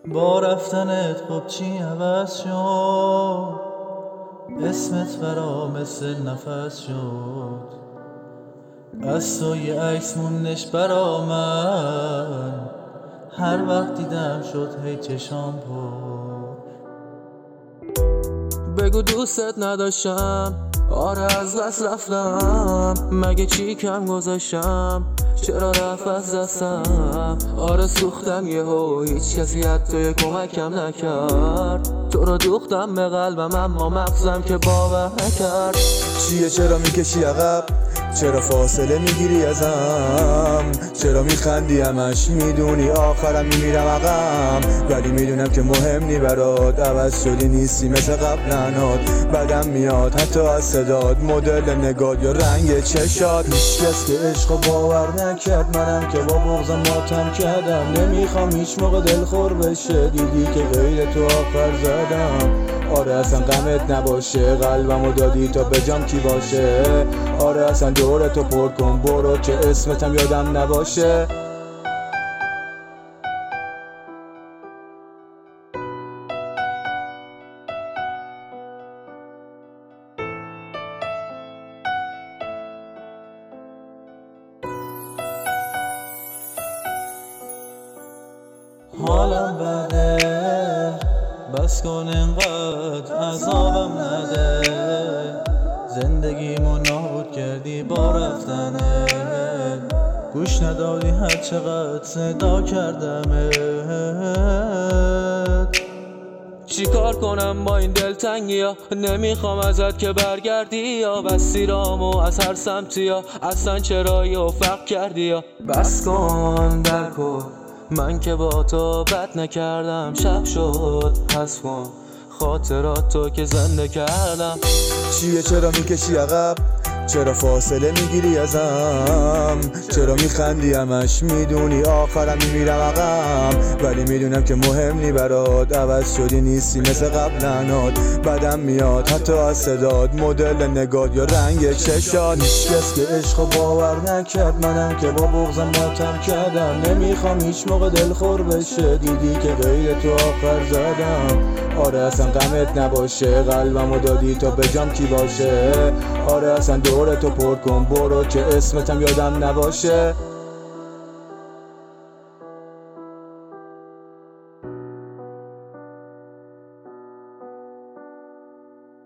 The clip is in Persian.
با رفتنت خب چی عوض شد؟ اسمت برا مثل نفس شد. از تو یه عکس موندش برا من، هر وقت دیدم شد هی چشام پر. بگو دوستت نداشتم، آره از دست رفتم. مگه چی کم گذاشتم؟ چرا رفت از دستم؟ آره سوختم یهو، هیچ کسی حتی کمکم نکرد. تو رو دوختم به قلبم اما مغزم که باور نکرد. چیه چرا میکشی عقب؟ چرا فاصله میگیری ازم؟ چرا میخندی همش؟ میدونی آخرم میمیرم عقب، ولی میدونم که مهم نی برات. عوض شدی نیستی مثل قبلنات، بدم میاد حتی از صداد، مدل نگات یا رنگ چشات. هیچکس که عشقو باور نکرد، منم که با بغضم ماتم کردم. نمیخوام هیچ موقع دلخور بشه، دیدی که غیر تو آخر زدم. آره اصلا غمت نباشه، قلبمو دادی تا بجام کی باشه. آره اصلا دورتو پر کن برو که اسمتم یادم نباشه. حالم بده، بس کن انقدر عذابم نده. زندگیمو نابود کردی با رفتنت، گوش ندادی هر چقدر صدا کردمت. چی کار کنم با این دلتنگی ها؟ نمیخوام ازت که برگردی یا بستی رامو از هر سمتی ها. اصلا چرا یه فرق کردی یا؟ بس کن در کن، من که با تو بد نکردم. شب شد حس کن خاطرات تو که زنده کردم. چیه چرا میکشی عقب؟ چرا فاصله میگیری ازم؟ چرا میخندی همش؟ میدونی آخرم میمیرم عقب، ولی میدونم که مهم نی برات. عوض شدی نیستی مثل قبلنات، بدم میاد حتی از صداد، مدل نگات یا رنگ چشات. هیچکس که عشقو باور نکرد، منم که با بغضم ماتم کردم. نمیخوام هیچ موقع دلخور بشه، دیدی که غیر تو آخر زدم. آره اصلا غمت نباشه، قلبمو دادی تا بجام کی باشه. آره اصلا دورتو پر کن برو که اسمتم یادم نباشه.